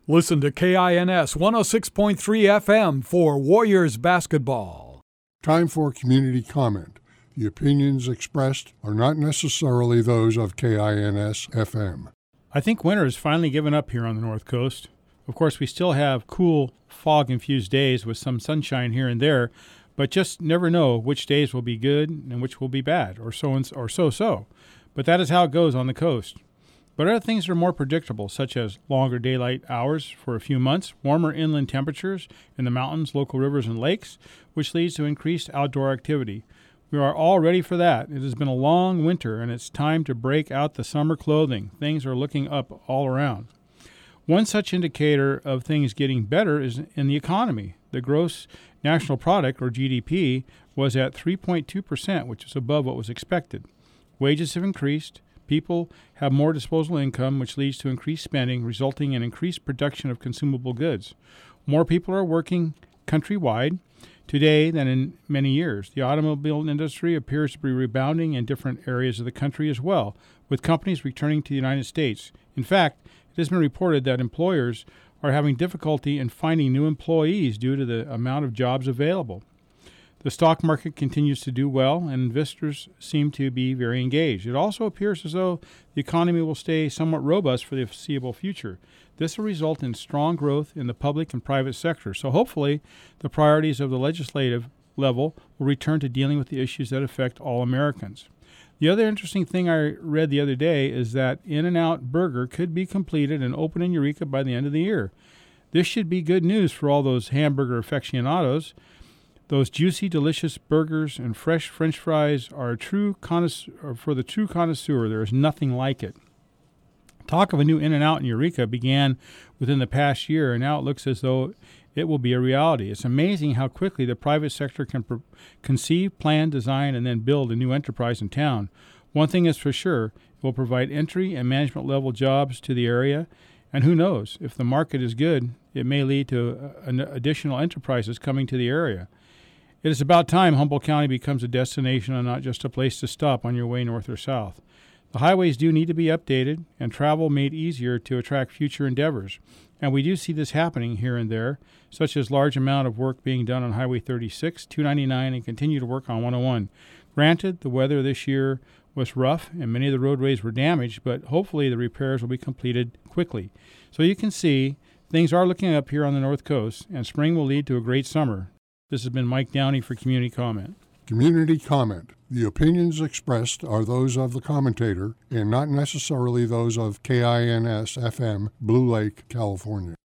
Listen to KINS 106.3 FM for Warriors basketball. Time for community comment. The opinions expressed are not necessarily those of KINS FM. I think winter has finally given up here on the North Coast. Of course, we still have cool, fog-infused days with some sunshine here and there, but just never know which days will be good and which will be bad, or so. But that is how it goes on the coast. But other things are more predictable, such as longer daylight hours for a few months, warmer inland temperatures in the mountains, local rivers, and lakes, which leads to increased outdoor activity. We are all ready for that. It has been a long winter, and it's time to break out the summer clothing. Things are looking up all around. One such indicator of things getting better is in the economy. The gross national product, or GDP, was at 3.2%, which is above what was expected. Wages have increased. People have more disposable income, which leads to increased spending, resulting in increased production of consumable goods. More people are working countrywide today than in many years. The automobile industry appears to be rebounding in different areas of the country as well, with companies returning to the United States. In fact, it has been reported that employers are having difficulty in finding new employees due to the amount of jobs available. The stock market continues to do well, and investors seem to be very engaged. It also appears as though the economy will stay somewhat robust for the foreseeable future. This will result in strong growth in the public and private sector. So hopefully, the priorities of the legislative level will return to dealing with the issues that affect all Americans. The other interesting thing I read the other day is that In-N-Out Burger could be completed and open in Eureka by the end of the year. This should be good news for all those hamburger aficionados. Those juicy, delicious burgers and fresh French fries are for the true connoisseur. There is nothing like it. Talk of a new In-N-Out in Eureka began within the past year, and now it looks as though it will be a reality. It's amazing how quickly the private sector can conceive, plan, design, and then build a new enterprise in town. One thing is for sure, it will provide entry and management level jobs to the area, and who knows, if the market is good, it may lead to additional enterprises coming to the area. It is about time Humboldt County becomes a destination and not just a place to stop on your way north or south. The highways do need to be updated and travel made easier to attract future endeavors. And we do see this happening here and there, such as large amount of work being done on Highway 36, 299, and continue to work on 101. Granted, the weather this year was rough and many of the roadways were damaged, but hopefully the repairs will be completed quickly. So you can see things are looking up here on the North Coast, and spring will lead to a great summer. This has been Mike Downey for Community Comment. Community comment. The opinions expressed are those of the commentator and not necessarily those of KINS FM, Blue Lake, California.